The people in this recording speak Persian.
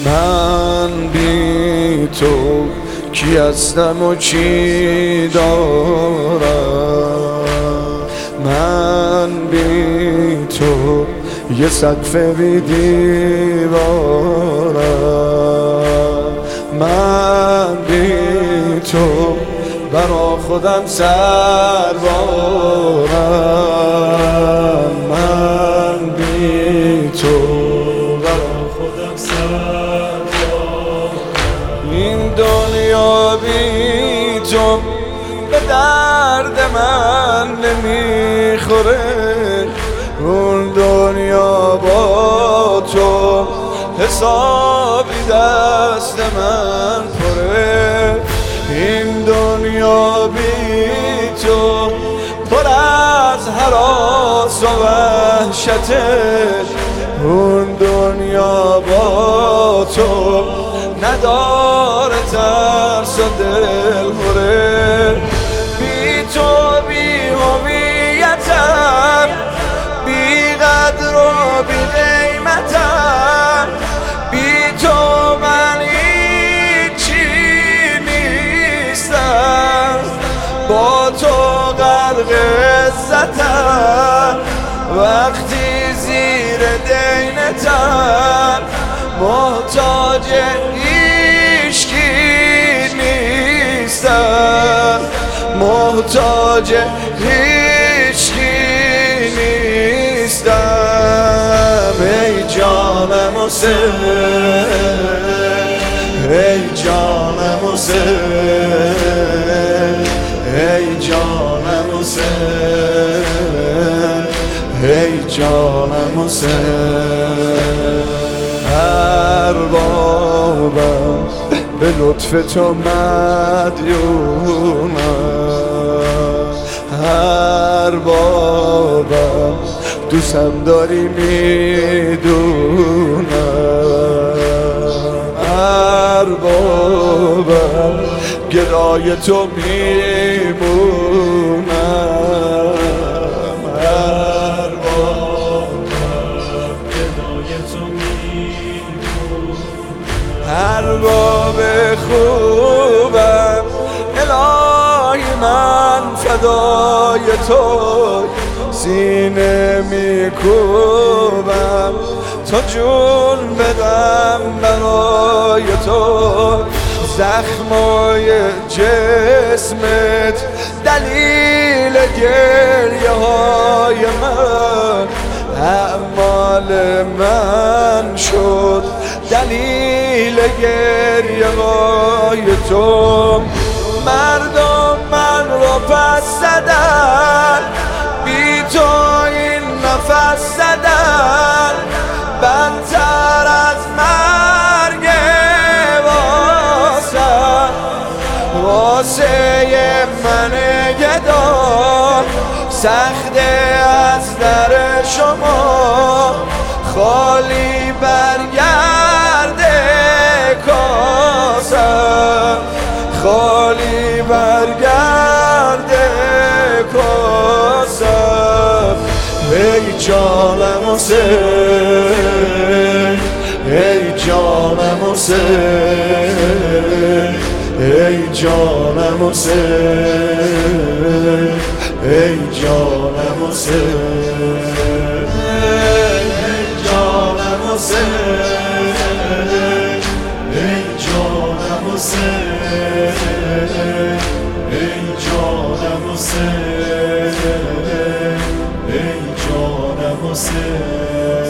من بی تو کی هستم و چی دارم؟ من بی تو یه سقف بی دیوارم. من بی تو برا خودم سربارم. من بی تو برا خودم سربارم. این دنیا بی تو به درد من نمیخوره، اون دنیا با تو حسابی دست من پره. این دنیا بی تو پر از هراس و وحشته، اون دنیا با تو نداره ترس و دلهوره. بی تو بی هویتم، بی قدر و بی قیمتم. بی تو من هیچی نیستم، با تو غرق عزتم. وقتی زیر دینتم محتاج هیچکی نیستم، محتاج هیچکی نیستم. ای جانم حسین، ای جانم حسین، ای جانم حسین، ای جانم حسین. اربابم به لطف تو مدیونم، اربابم دوستم داری میدونم. اربابم گدای تو میمونم. ارباب خوبم الهی من فدای تو، سینه میکوبم تا جون بدم برای تو. زخمای جسمت دلیل گریه های من، اعمال من شد دلیل گریه های تو. مردم من رو پس زدن، بی تو این نفس زدن بدتر از مرگ واسه من گدا. سخت از در شما خالی برگرده کاسم، خالی برگرده کاسم. ای جانم حسین، ای جانم حسین، ای جانم حسین، ای جانم حسین، ای جانم حسین، ای جانم حسین، ای جانم حسین، ای جانم حسین.